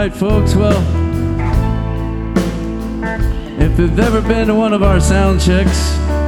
right, folks, well, if you've ever been to one of our sound checks,